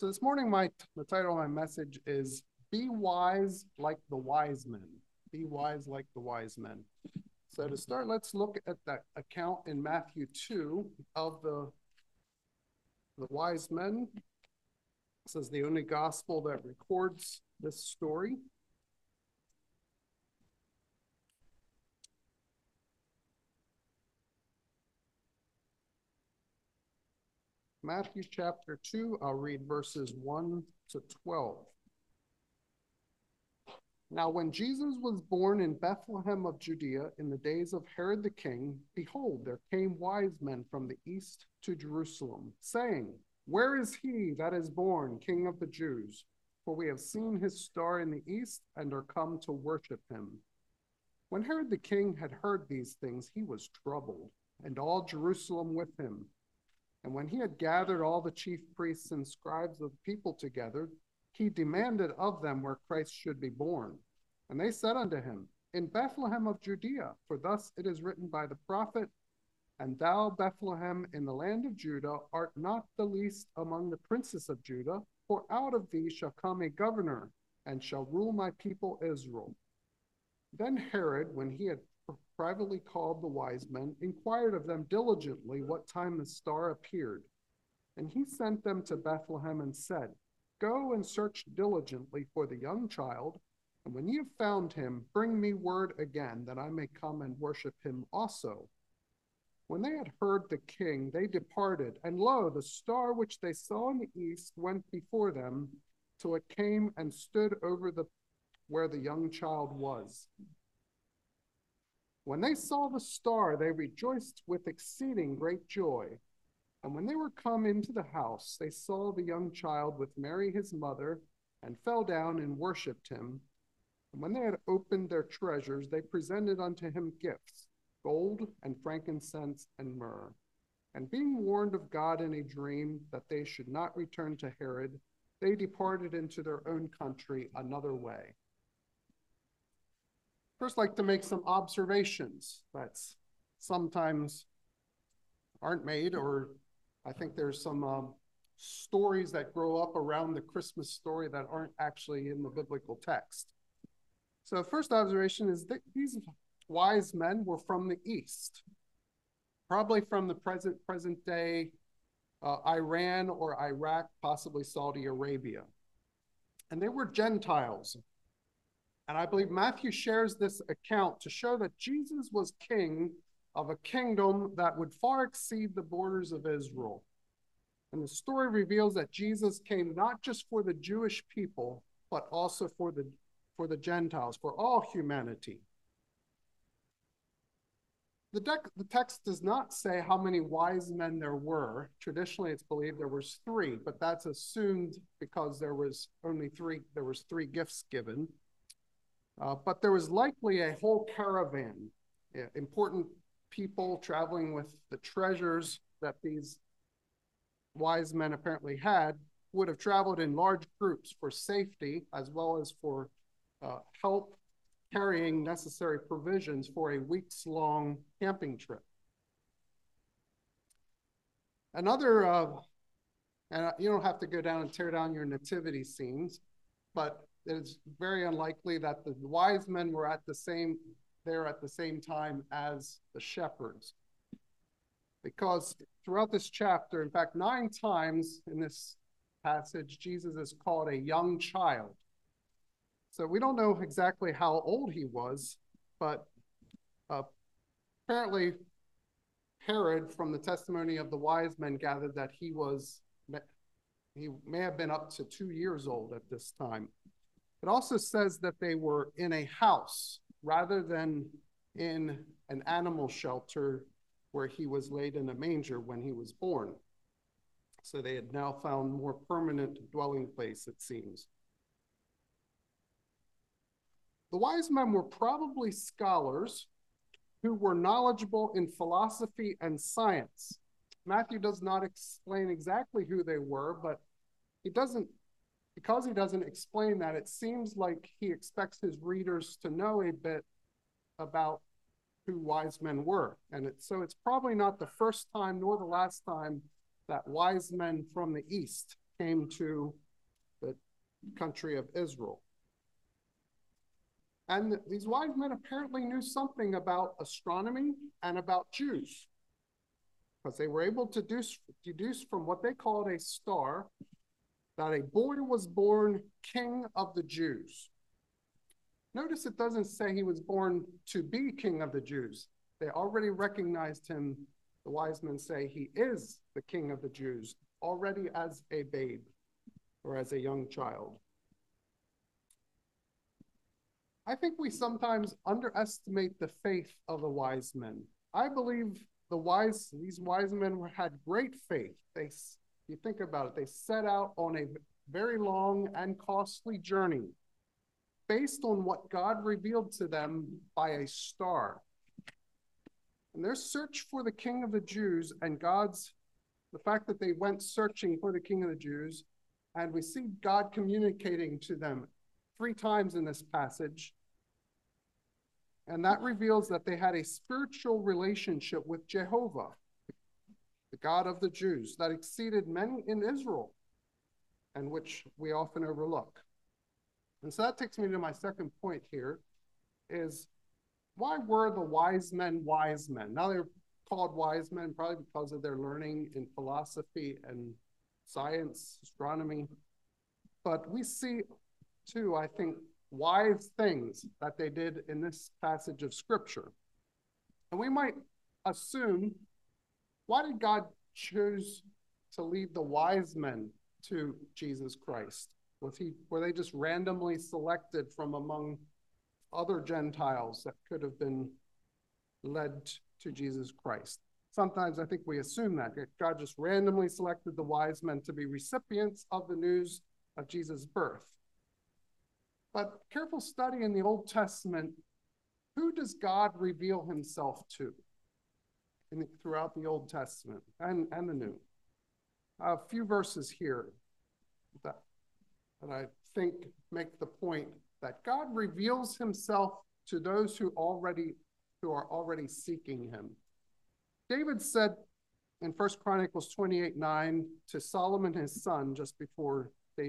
So this morning, the title of my message is Be Wise Like the Wise Men. Be wise like the wise men. So to start, let's look at that account in Matthew 2 of the wise men. This is the only gospel that records this story. Matthew chapter 2, I'll read verses 1 to 12. Now, when Jesus was born in Bethlehem of Judea in the days of Herod the king, behold, there came wise men from the east to Jerusalem, saying, Where is he that is born, King of the Jews? For we have seen his star in the east and are come to worship him. When Herod the king had heard these things, he was troubled, and all Jerusalem with him. And when he had gathered all the chief priests and scribes of the people together, he demanded of them where Christ should be born. And they said unto him, In Bethlehem of Judea, for thus it is written by the prophet, And thou, Bethlehem, in the land of Judah, art not the least among the princes of Judah, for out of thee shall come a governor, and shall rule my people Israel. Then Herod, when he had privately called the wise men, inquired of them diligently what time the star appeared. And he sent them to Bethlehem and said, Go and search diligently for the young child, and when ye have found him, bring me word again, that I may come and worship him also. When they had heard the king, they departed, and lo, the star which they saw in the east went before them, till it came and stood over where the young child was. When they saw the star, they rejoiced with exceeding great joy. And when they were come into the house, they saw the young child with Mary his mother, and fell down and worshipped him. And when they had opened their treasures, they presented unto him gifts, gold and frankincense and myrrh. And being warned of God in a dream that they should not return to Herod, they departed into their own country another way. First, I'd like to make some observations that sometimes aren't made, or I think there's some stories that grow up around the Christmas story that aren't actually in the biblical text. So the first observation is that these wise men were from the east, probably from the present day Iran or Iraq, possibly Saudi Arabia. And they were Gentiles. And I believe Matthew shares this account to show that Jesus was king of a kingdom that would far exceed the borders of Israel. And the story reveals that Jesus came not just for the Jewish people, but also for the Gentiles, for all humanity. The text does not say how many wise men there were. Traditionally, it's believed there was 3, but that's assumed because there was three gifts given. But there was likely a whole caravan, important people traveling with the treasures that these wise men apparently had, would have traveled in large groups for safety, as well as for help carrying necessary provisions for a weeks-long camping trip. Another, and you don't have to go down and tear down your nativity scenes, but it's very unlikely that the wise men were there at the same time as the shepherds. Because throughout this chapter, in fact, 9 times in this passage, Jesus is called a young child. So we don't know exactly how old he was, but apparently Herod, from the testimony of the wise men, gathered that he may have been up to 2 years old at this time. It also says that they were in a house rather than in an animal shelter where he was laid in a manger when he was born. So they had now found more permanent dwelling place, it seems. The wise men were probably scholars who were knowledgeable in philosophy and science. Matthew does not explain exactly who they were, but because he doesn't explain that, it seems like he expects his readers to know a bit about who wise men were. So it's probably not the first time nor the last time that wise men from the east came to the country of Israel. And these wise men apparently knew something about astronomy and about Jews, because they were able to deduce from what they called a star that a boy was born king of the Jews. Notice it doesn't say he was born to be king of the Jews. They already recognized him. The wise men say he is the king of the Jews already as a babe or as a young child. I think we sometimes underestimate the faith of the wise men. I believe these wise men had great faith. You think about it, they set out on a very long and costly journey based on what God revealed to them by a star. And their search for the King of the Jews and the fact that they went searching for the King of the Jews, and we see God communicating to them 3 times in this passage. And that reveals that they had a spiritual relationship with Jehovah, the God of the Jews, that exceeded many in Israel, and which we often overlook. And so that takes me to my second point here, is why were the wise men wise men? Now they're called wise men probably because of their learning in philosophy and science, astronomy. But we see too, I think, wise things that they did in this passage of scripture. And we might assume, why did God choose to lead the wise men to Jesus Christ? Were they just randomly selected from among other Gentiles that could have been led to Jesus Christ? Sometimes I think we assume that God just randomly selected the wise men to be recipients of the news of Jesus' birth. But careful study in the Old Testament, who does God reveal himself to throughout the Old Testament and the New? A few verses here that I think make the point that God reveals himself to those who are already seeking him. David said in 1 Chronicles 28:9 to Solomon his son, just before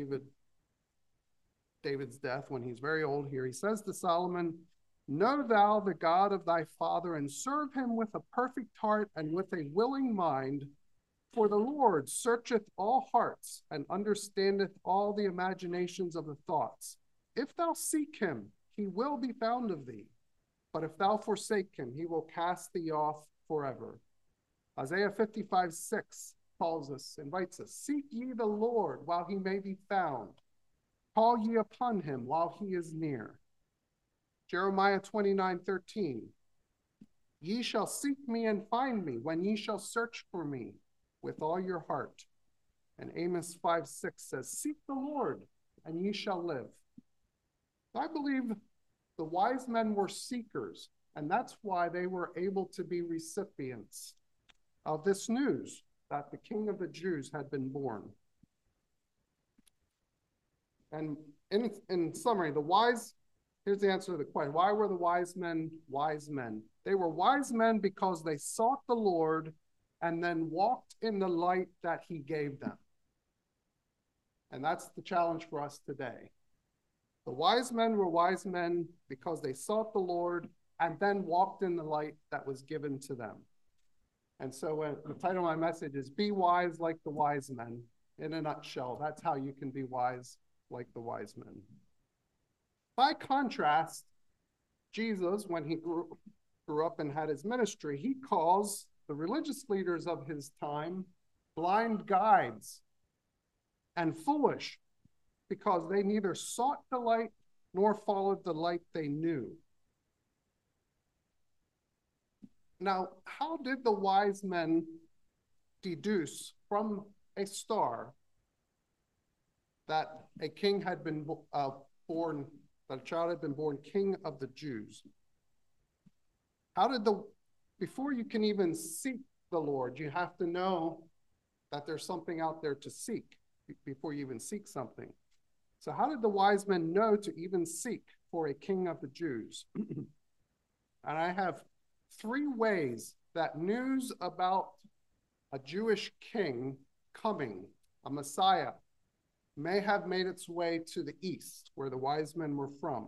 David's death, when he's very old here, he says to Solomon, "Know thou the God of thy father, and serve him with a perfect heart and with a willing mind. For the Lord searcheth all hearts, and understandeth all the imaginations of the thoughts. If thou seek him, he will be found of thee. But if thou forsake him, he will cast thee off forever." Isaiah 55:6 invites us, "Seek ye the Lord while he may be found. Call ye upon him while he is near." Jeremiah 29:13, "Ye shall seek me and find me when ye shall search for me with all your heart." And Amos 5:6 says, "Seek the Lord and ye shall live." I believe the wise men were seekers, and that's why they were able to be recipients of this news that the King of the Jews had been born. And in summary, here's the answer to the question. Why were the wise men wise men? They were wise men because they sought the Lord and then walked in the light that he gave them. And that's the challenge for us today. The wise men were wise men because they sought the Lord and then walked in the light that was given to them. And so the title of my message is Be Wise Like the Wise Men. In a nutshell, that's how you can be wise like the wise men. By contrast, Jesus, when he grew up and had his ministry, he calls the religious leaders of his time blind guides and foolish, because they neither sought the light nor followed the light they knew. Now, how did the wise men deduce from a star that a king had been born, that a child had been born king of the Jews? Before you can even seek the Lord, you have to know that there's something out there to seek before you even seek something. So how did the wise men know to even seek for a king of the Jews? And I have 3 ways that news about a Jewish king coming, a Messiah, may have made its way to the east, where the wise men were from.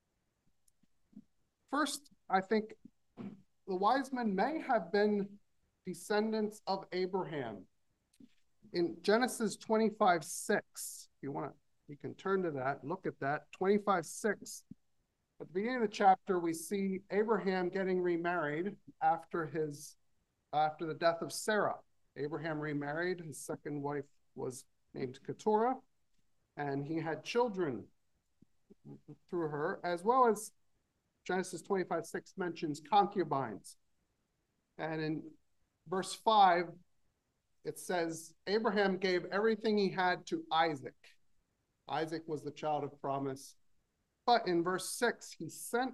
First, I think the wise men may have been descendants of Abraham. In Genesis 25:6, if you want to, you can turn to that, look at that, 25:6. At the beginning of the chapter, we see Abraham getting remarried after the death of Sarah. Abraham remarried. His second wife was named Keturah, and he had children through her, as well as Genesis 25:6 mentions concubines. And in verse 5, it says, Abraham gave everything he had to Isaac. Isaac was the child of promise. But in verse 6, he sent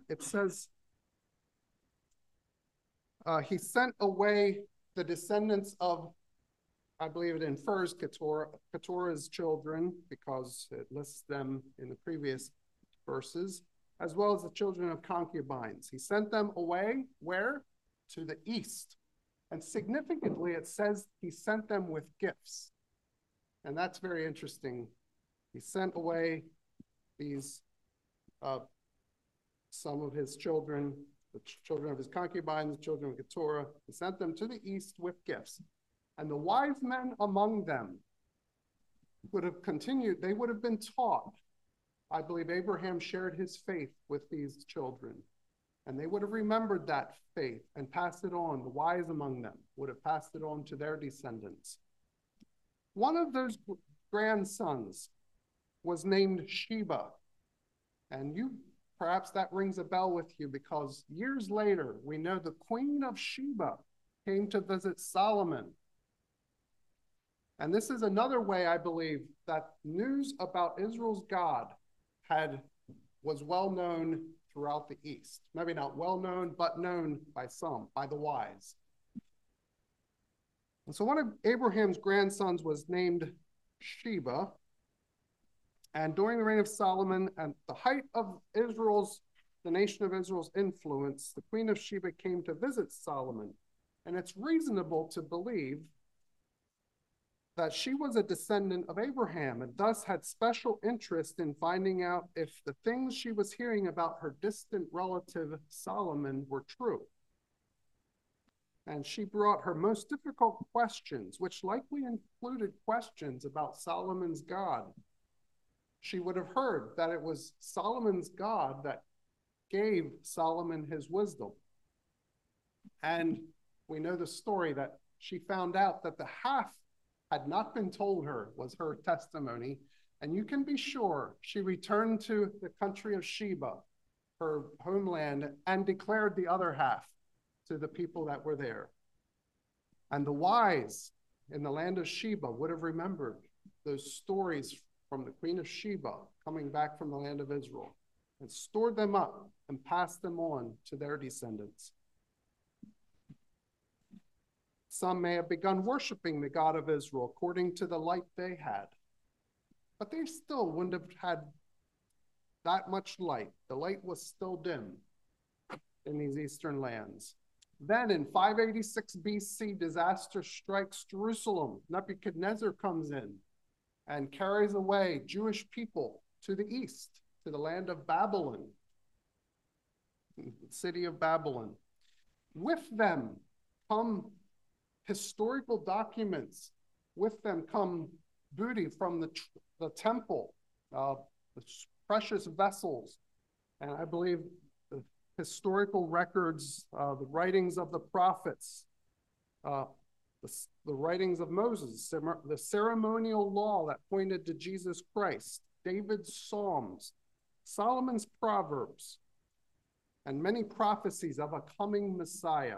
away the descendants of, I believe it infers Keturah's children, because it lists them in the previous verses, as well as the children of concubines. He sent them away, where? To the east. And significantly, it says he sent them with gifts. And that's very interesting. He sent away these, some of his children, the children of his concubines, the children of Keturah. He sent them to the east with gifts. And the wise men among them would have continued, they would have been taught. I believe Abraham shared his faith with these children. And they would have remembered that faith and passed it on. The wise among them would have passed it on to their descendants. One of those grandsons was named Sheba. And perhaps that rings a bell with you, because years later, we know the Queen of Sheba came to visit Solomon. And this is another way, I believe, that news about Israel's God was well known throughout the East. Maybe not well known, but known by some, by the wise. And so one of Abraham's grandsons was named Sheba. And during the reign of Solomon, at the height of the nation of Israel's influence, the Queen of Sheba came to visit Solomon. And it's reasonable to believe that she was a descendant of Abraham and thus had special interest in finding out if the things she was hearing about her distant relative Solomon were true. And she brought her most difficult questions, which likely included questions about Solomon's God. She would have heard that it was Solomon's God that gave Solomon his wisdom. And we know the story that she found out that the half had not been told her was her testimony. And you can be sure she returned to the country of Sheba, her homeland, and declared the other half to the people that were there. And the wise in the land of Sheba would have remembered those stories from the Queen of Sheba coming back from the land of Israel, and stored them up and passed them on to their descendants. Some may have begun worshiping the God of Israel according to the light they had, but they still wouldn't have had that much light. The light was still dim in these eastern lands. Then in 586 BC, disaster strikes Jerusalem. Nebuchadnezzar comes in and carries away Jewish people to the east, to the land of Babylon, the city of Babylon. With them come historical documents. With them come booty from the temple, the precious vessels, and I believe the historical records, the writings of the prophets, the writings of Moses, the ceremonial law that pointed to Jesus Christ, David's Psalms, Solomon's Proverbs, and many prophecies of a coming Messiah.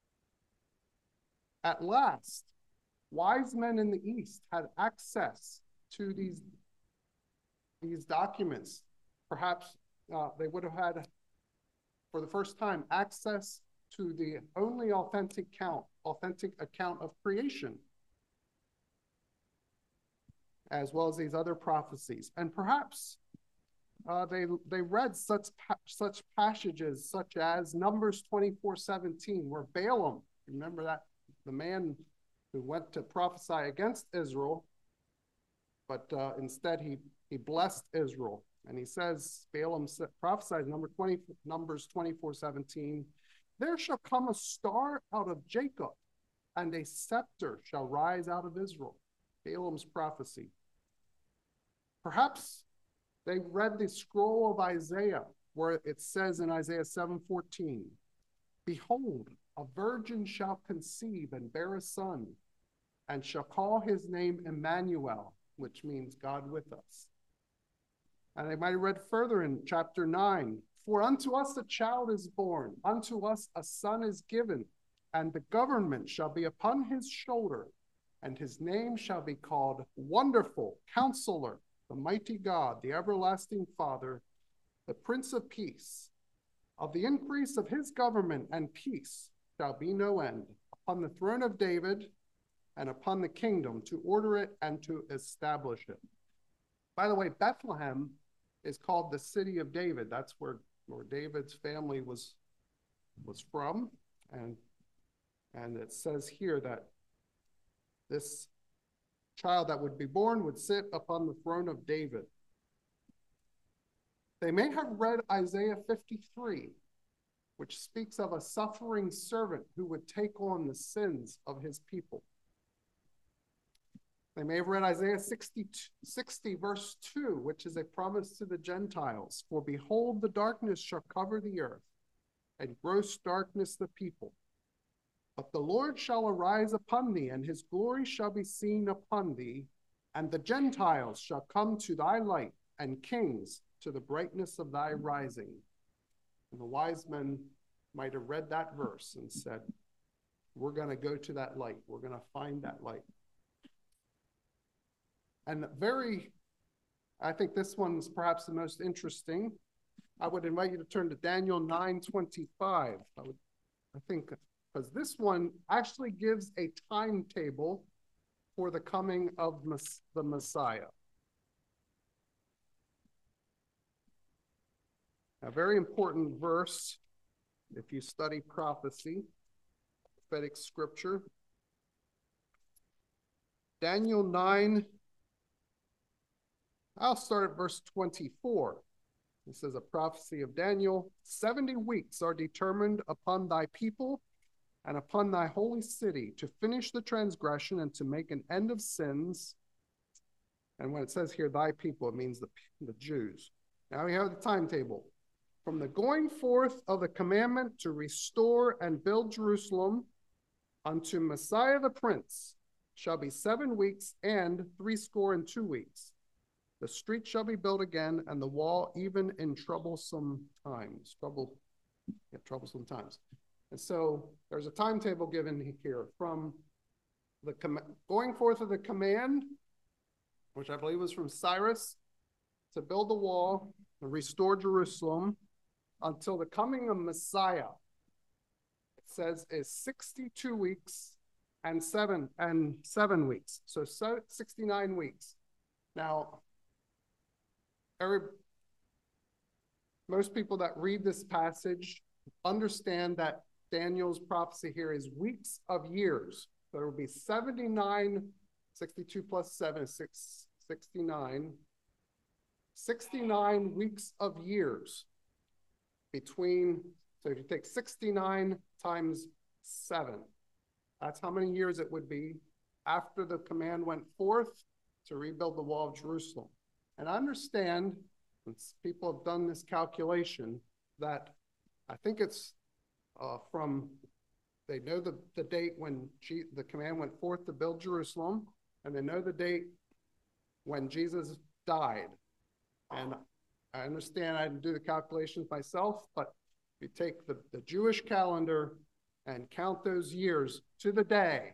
At last, wise men in the East had access to these documents. Perhaps they would have had, for the first time, access to the only authentic account of creation, as well as these other prophecies. And perhaps they read such passages such as Numbers 24:17, where Balaam, remember that, the man who went to prophesy against Israel, but instead he blessed Israel. And he says, Balaam prophesies, Numbers 24:17, there shall come a star out of Jacob, and a scepter shall rise out of Israel. Balaam's prophecy. Perhaps they read the scroll of Isaiah, where it says in Isaiah 7:14, behold, a virgin shall conceive and bear a son, and shall call his name Emmanuel, which means God with us. And they might have read further in chapter 9, for unto us a child is born, unto us a son is given, and the government shall be upon his shoulder, and his name shall be called Wonderful, Counselor, the Mighty God, the Everlasting Father, the Prince of Peace. Of the increase of his government and peace shall be no end, upon the throne of David and upon the kingdom, to order it and to establish it. By the way, Bethlehem is called the city of David. That's where David's family was from. And it says here that this child that would be born would sit upon the throne of David. They may have read Isaiah 53, which speaks of a suffering servant who would take on the sins of his people. They may have read Isaiah 60 verse 2, which is a promise to the Gentiles. For behold, the darkness shall cover the earth, and gross darkness the people. But the Lord shall arise upon thee, and his glory shall be seen upon thee, and the Gentiles shall come to thy light, and kings to the brightness of thy rising. And the wise men might have read that verse and said, we're going to go to that light. We're going to find that light. And I think this one's perhaps the most interesting. I would invite you to turn to Daniel 9:25. I think, because this one actually gives a timetable for the coming of the Messiah. A very important verse if you study prophecy, prophetic scripture. Daniel 9, I'll start at verse 24. It says, a prophecy of Daniel, 70 weeks are determined upon thy people and upon thy holy city to finish the transgression and to make an end of sins. And when it says here, thy people, it means the Jews. Now we have the timetable. From the going forth of the commandment to restore and build Jerusalem unto Messiah the Prince shall be 7 weeks and 62 weeks. The street shall be built again, and the wall even in troublesome times. Troublesome times. And so there's a timetable given here from the going forth of the command, which I believe was from Cyrus, to build the wall and restore Jerusalem until the coming of Messiah. It says is 62 weeks and seven weeks. So 69 weeks. Now, most people that read this passage understand that Daniel's prophecy here is weeks of years. So there will be 79, 62 plus 7 is 69. 69 weeks of years between, so if you take 69 times 7, that's how many years it would be after the command went forth to rebuild the wall of Jerusalem. And I understand, people have done this calculation, that I think it's they know the date when the command went forth to build Jerusalem, and they know the date when Jesus died. And I understand I didn't do the calculations myself, but if you take the Jewish calendar and count those years to the day,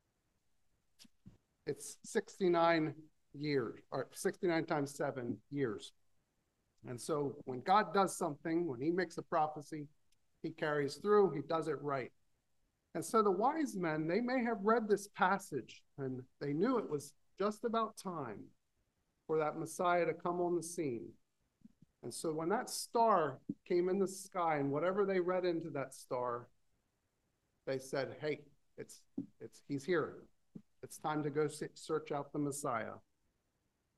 it's 69 years, or 69 times 7 years. And so when God does something, when he makes a prophecy, he carries through, he does it right. And so the wise men, they may have read this passage and they knew it was just about time for that Messiah to come on the scene. And so when that star came in the sky and whatever they read into that star, they said, hey, he's here. It's time to go search out the Messiah.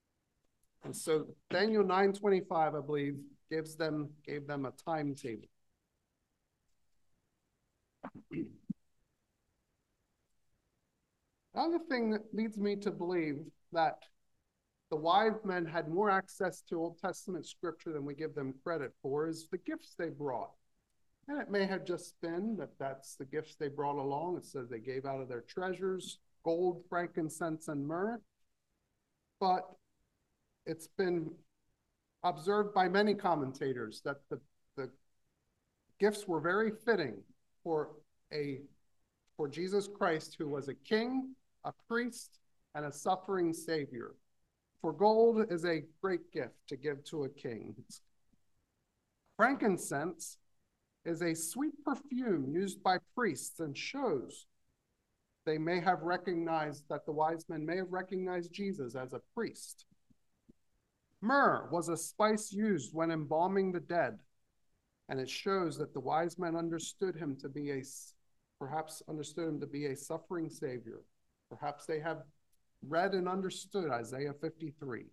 And so Daniel 9:25, I believe, gave them a timetable. Another thing that leads me to believe that the wise men had more access to Old Testament scripture than we give them credit for is the gifts they brought. And it may have just been that that's the gifts they brought along. It says they gave out of their treasures, gold, frankincense, and myrrh. But it's been observed by many commentators that the gifts were very fitting for Jesus Christ, who was a king, a priest, and a suffering savior. For gold is a great gift to give to a king. Frankincense is a sweet perfume used by priests and shows they may have recognized that the wise men may have recognized Jesus as a priest. Myrrh was a spice used when embalming the dead, and it shows that the wise men understood him to be perhaps understood him to be a suffering savior. Perhaps they have read and understood Isaiah 53.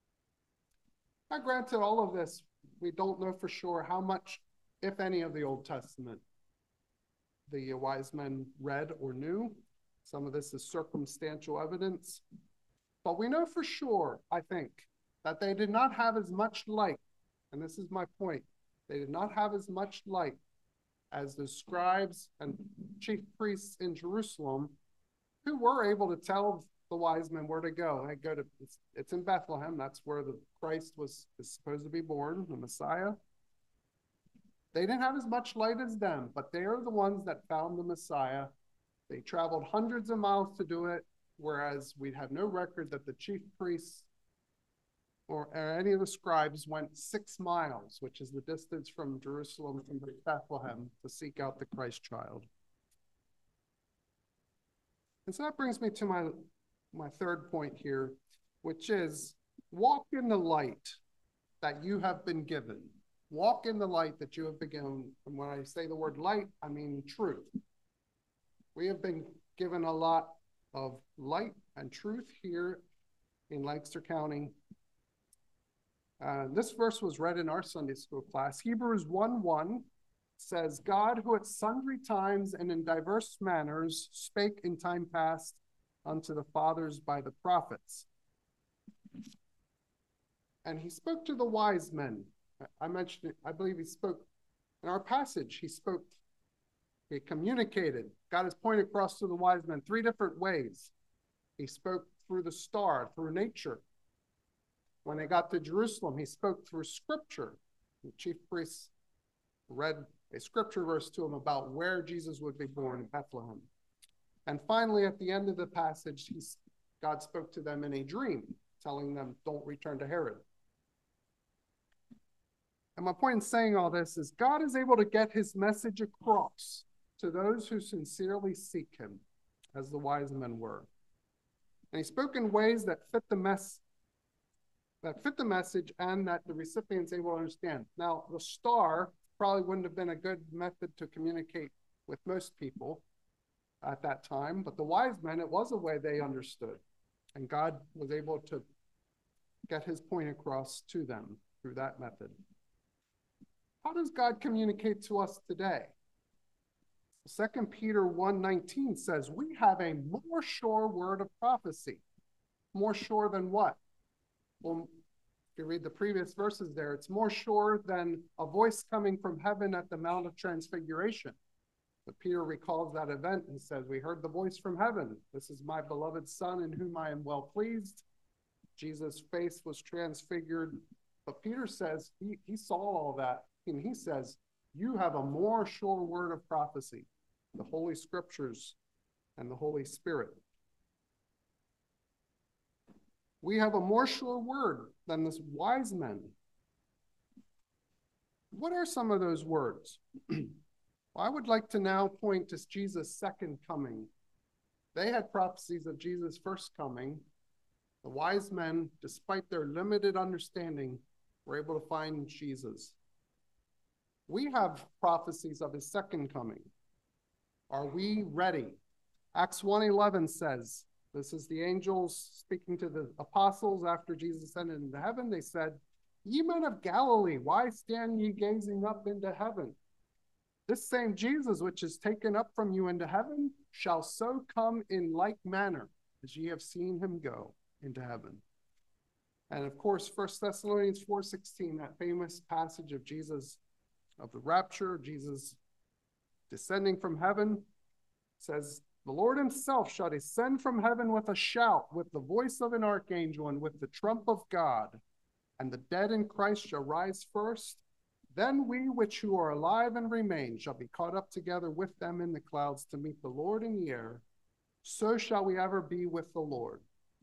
Now, granted, all of this, we don't know for sure how much, if any, of the Old Testament the wise men read or knew. Some of this is circumstantial evidence. But we know for sure, I think, that they did not have as much light, and this is my point, they did not have as much light as the scribes and chief priests in Jerusalem, who were able to tell the wise men where to go. It's in Bethlehem. That's where the Christ is supposed to be born, the Messiah. They didn't have as much light as them, but they are the ones that found the Messiah. They traveled hundreds of miles to do it, whereas we have no record that the chief priests or any of the scribes went 6 miles, which is the distance from Jerusalem to Bethlehem, to seek out the Christ child. And so that brings me to my third point here, which is walk in the light that you have been given. Walk in the light that you have been given. And when I say the word light, I mean truth. We have been given a lot of light and truth here in Lancaster County. This verse was read in our Sunday school class. Hebrews 1:1 says, God, who at sundry times and in diverse manners spake in time past unto the fathers by the prophets. And he spoke to the wise men. I mentioned it, I believe he spoke in our passage. He communicated, got his point across to the wise men 3 different ways. He spoke through the star, through nature. When they got to Jerusalem, he spoke through scripture. The chief priests read a scripture verse to him about where Jesus would be born in Bethlehem. And finally, at the end of the passage, God spoke to them in a dream, telling them, don't return to Herod. And my point in saying all this is God is able to get his message across to those who sincerely seek him, as the wise men were. And he spoke in ways that fit the message and that the recipient's able to understand. Now, the star probably wouldn't have been a good method to communicate with most people at that time, but the wise men, it was a way they understood. And God was able to get his point across to them through that method. How does God communicate to us today? 2 Peter 1:19 says, we have a more sure word of prophecy. More sure than what? Well, if you read the previous verses there, it's more sure than a voice coming from heaven at the Mount of Transfiguration. But Peter recalls that event and says, we heard the voice from heaven. This is my beloved Son in whom I am well pleased. Jesus' face was transfigured. But Peter says he saw all that. And he says, you have a more sure word of prophecy, the Holy Scriptures and the Holy Spirit. We have a more sure word than this wise men. What are some of those words? Well, I would like to now point to Jesus' second coming. They had prophecies of Jesus' first coming. The wise men, despite their limited understanding, were able to find Jesus. We have prophecies of his second coming. Are we ready? Acts 1:11 says, This is the angels speaking to the apostles after Jesus ascended into heaven. They said, "Ye men of Galilee, why stand ye gazing up into heaven? This same Jesus which is taken up from you into heaven shall so come in like manner as ye have seen him go into heaven." And of course, 1 Thessalonians 4:16, that famous passage of Jesus, of the rapture, Jesus descending from heaven, says, "The Lord himself shall descend from heaven with a shout, with the voice of an archangel, and with the trump of God. And the dead in Christ shall rise first. Then we which who are alive and remain shall be caught up together with them in the clouds to meet the Lord in the air. So shall we ever be with the Lord."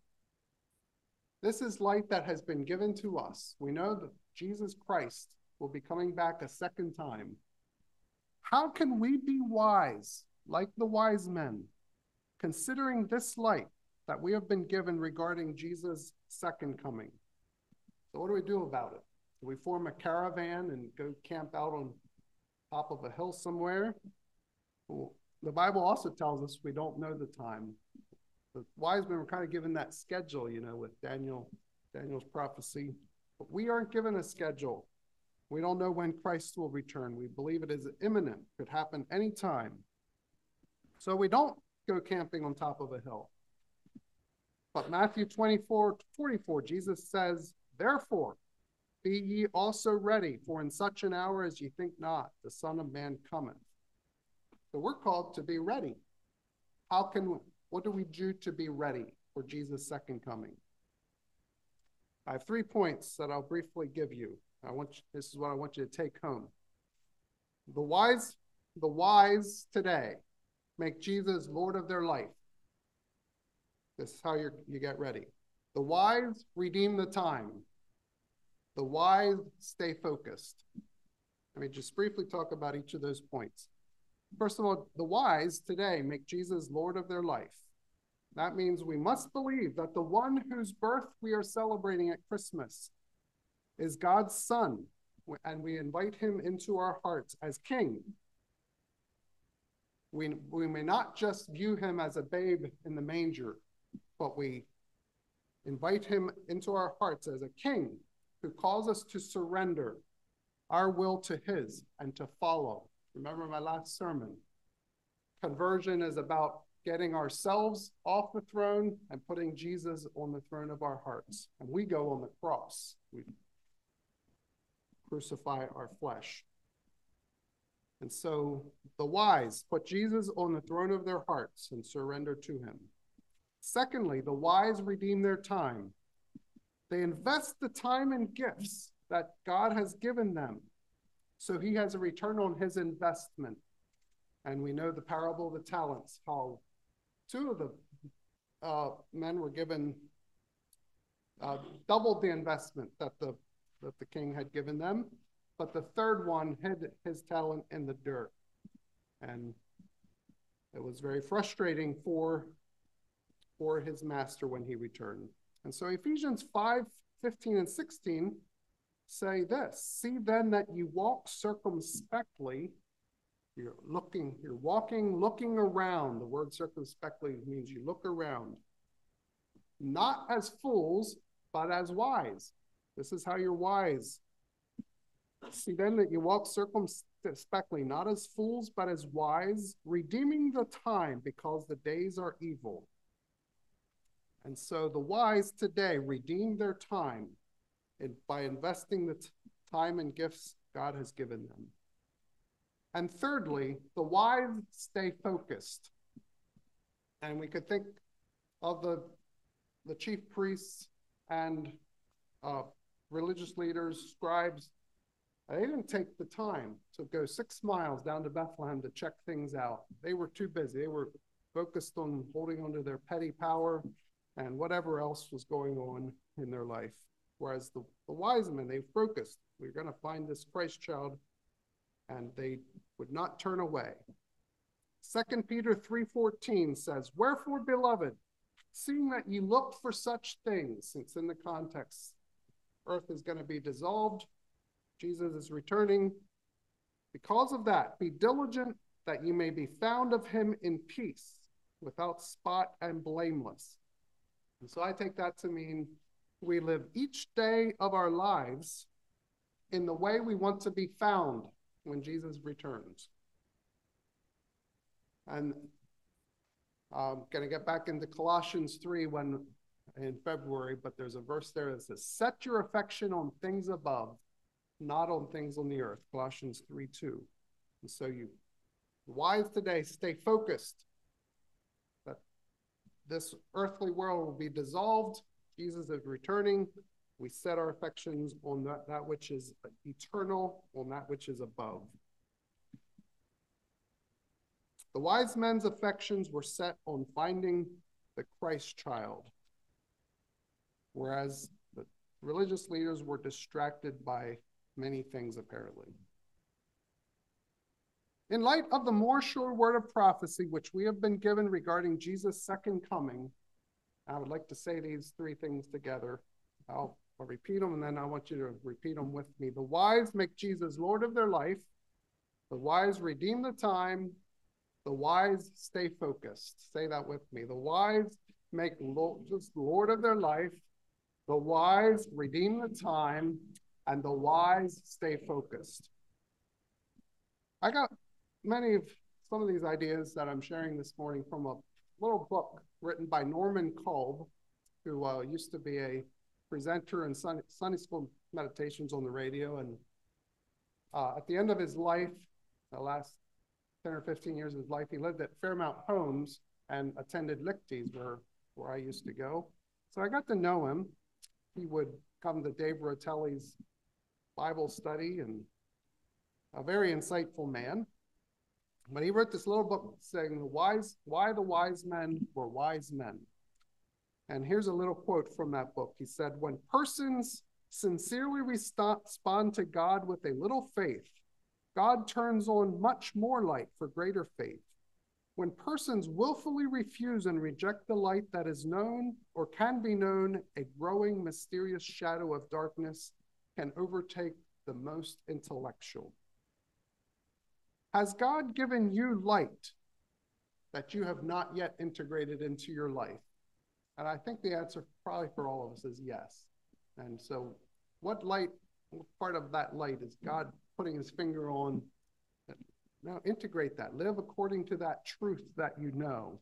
This is light that has been given to us. We know that Jesus Christ will be coming back a second time. How can we be wise, like the wise men, considering this light that we have been given regarding Jesus' second coming? So what do we do about it? Do we form a caravan and go camp out on top of a hill somewhere? Well, the Bible also tells us we don't know the time. The wise men were kind of given that schedule, with Daniel's prophecy. But we aren't given a schedule. We don't know when Christ will return. We believe it is imminent, could happen anytime. So we don't go camping on top of a hill. But Matthew 24:44, Jesus says, "Therefore, be ye also ready, for in such an hour as ye think not, the Son of Man cometh." So we're called to be ready. What do we do to be ready for Jesus' second coming? I have 3 points that I'll briefly give you. This is what I want you to take home. The wise today make Jesus Lord of their life. This is how you get ready. The wise redeem the time. The wise stay focused. Let me just briefly talk about each of those points. First of all, the wise today make Jesus Lord of their life. That means we must believe that the one whose birth we are celebrating at Christmas is God's Son, and we invite him into our hearts as King. We may not just view him as a babe in the manger, but we invite him into our hearts as a King who calls us to surrender our will to his and to follow. Remember my last sermon. Conversion is about getting ourselves off the throne and putting Jesus on the throne of our hearts. And we go on the cross. We crucify our flesh. And so the wise put Jesus on the throne of their hearts and surrender to him. Secondly, the wise redeem their time. They invest the time and gifts that God has given them. So he has a return on his investment. And we know the parable of the talents, how 2 of the men were given doubled the investment that the king had given them, but the third one hid his talent in the dirt. And it was very frustrating for his master when he returned. And so Ephesians 5:15 and 16 say this: "See then that you walk circumspectly." You're walking, looking around. The word circumspectly means you look around. "Not as fools, but as wise." This is how you're wise. "See then that you walk circumspectly, not as fools, but as wise, redeeming the time, because the days are evil." And so the wise today redeem their time by investing the time and gifts God has given them. And thirdly, the wise stay focused. And we could think of the chief priests and religious leaders, scribes. They didn't take the time to go 6 miles down to Bethlehem to check things out. They were too busy. They were focused on holding onto their petty power and whatever else was going on in their life. Whereas the wise men, they focused. We're going to find this Christ child, and they would not turn away. 2 Peter 3:14 says, "Wherefore, beloved, seeing that ye look for such things," since in the context, earth is going to be dissolved, Jesus is returning. "Because of that, be diligent that ye may be found of him in peace, without spot and blameless, And so I take that to mean we live each day of our lives in the way we want to be found when Jesus returns. And I'm going to get back into Colossians 3 in February, but there's a verse there that says, set your affection on things above, not on things on the earth. Colossians 3:2. And so you wise today, stay focused that this earthly world will be dissolved. Jesus is returning. We set our affections on that which is eternal, on that which is above. The wise men's affections were set on finding the Christ child, whereas the religious leaders were distracted by many things, apparently. In light of the more sure word of prophecy which we have been given regarding Jesus' second coming, I would like to say these three things together. I'll repeat them, and then I want you to repeat them with me. The wise make Jesus Lord of their life. The wise redeem the time. The wise stay focused. Say that with me. The wise make Jesus Lord of their life. The wise redeem the time. And the wise stay focused. I got some of these ideas that I'm sharing this morning from a little book written by Norman Kolb, who used to be a presenter in Sunday school meditations on the radio. And at the end of his life, the last 10 or 15 years of his life, he lived at Fairmount Homes and attended Lichties, where I used to go. So I got to know him. He would come to Dave Rotelli's Bible study, and a very insightful man. But he wrote this little book saying why the wise men were wise men. And here's a little quote from that book. He said, when persons sincerely respond to God with a little faith, God turns on much more light for greater faith. When persons willfully refuse and reject the light that is known or can be known, a growing mysterious shadow of darkness can overtake the most intellectual. Has God given you light that you have not yet integrated into your life? And I think the answer probably for all of us is yes. And so what part of that light is God putting his finger on? Now integrate that. Live according to that truth that you know.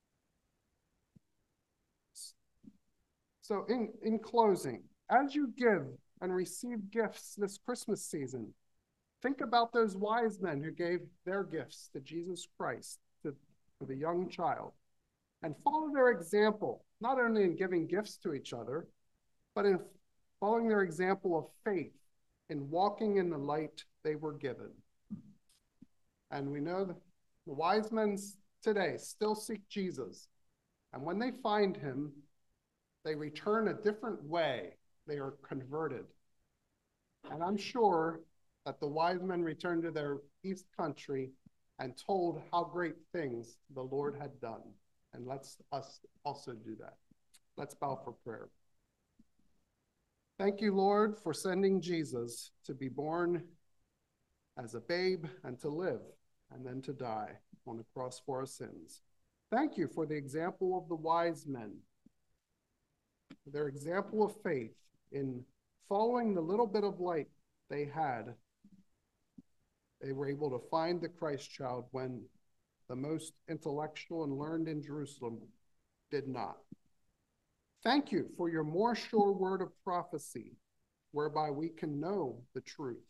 So in closing, as you give and receive gifts this Christmas season, think about those wise men who gave their gifts to Jesus Christ, to the young child, and follow their example, not only in giving gifts to each other, but in following their example of faith, in walking in the light they were given. And we know that the wise men today still seek Jesus. And when they find him, they return a different way. They are converted. And I'm sure that the wise men returned to their east country and told how great things the Lord had done. And let's us also do that. Let's bow for prayer. Thank you, Lord, for sending Jesus to be born as a babe and to live and then to die on the cross for our sins. Thank you for the example of the wise men, their example of faith in following the little bit of light they had. They were able to find the Christ child when the most intellectual and learned in Jerusalem did not. Thank you for your more sure word of prophecy, whereby we can know the truth.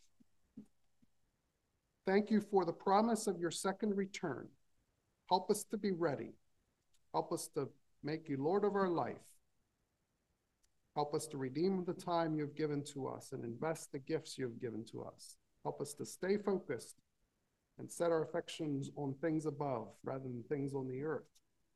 Thank you for the promise of your second return. Help us to be ready. Help us to make you Lord of our life. Help us to redeem the time you've given to us and invest the gifts you've given to us. Help us to stay focused and set our affections on things above rather than things on the earth.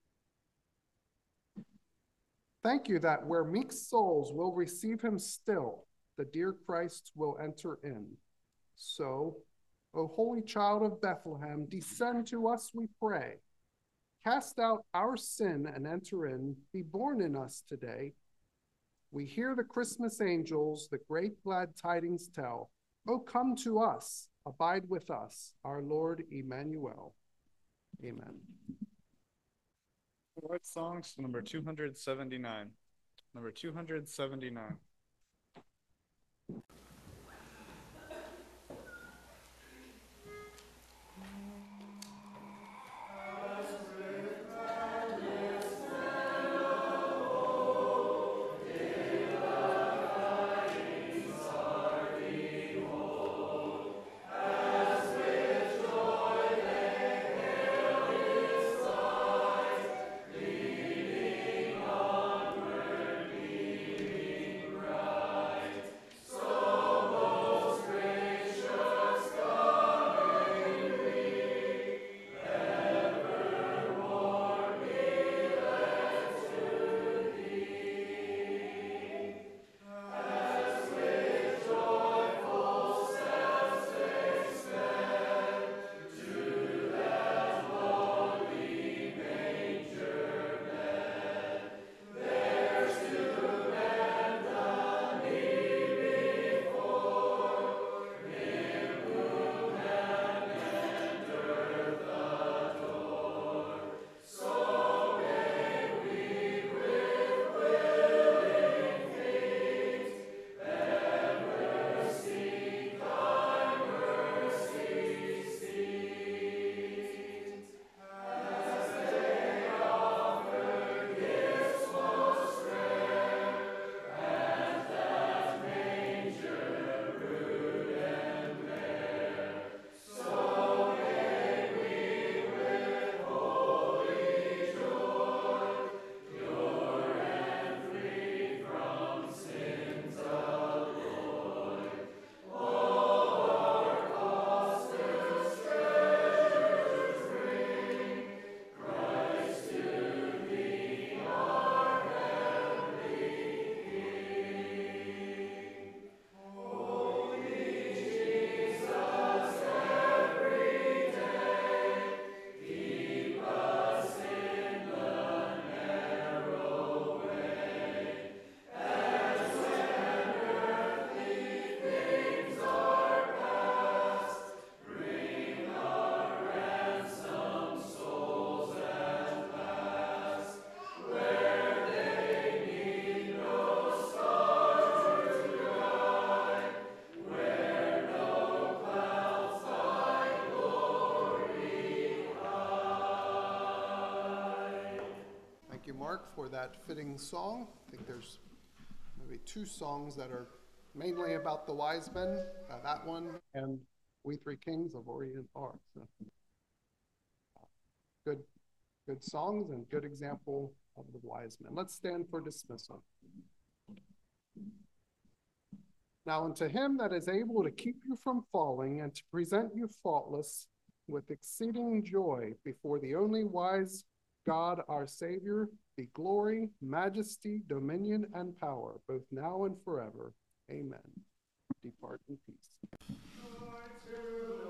Thank you that where meek souls will receive him still, the dear Christ will enter in. So, O holy child of Bethlehem, descend to us, we pray. Cast out our sin and enter in. Be born in us today. We hear the Christmas angels, the great glad tidings tell. Oh, come to us, abide with us, our Lord Emmanuel. Amen. Lord's Songs number 279. Number 279. Thank you, Mark, for that fitting song. I think there's maybe two songs that are mainly about the wise men, that one and We Three Kings of Orient are. So, good, good songs and good example of the wise men. Let's stand for dismissal. Now unto him that is able to keep you from falling and to present you faultless with exceeding joy before the only wise God our Savior, be glory, majesty, dominion, and power, both now and forever. Amen. Depart in peace.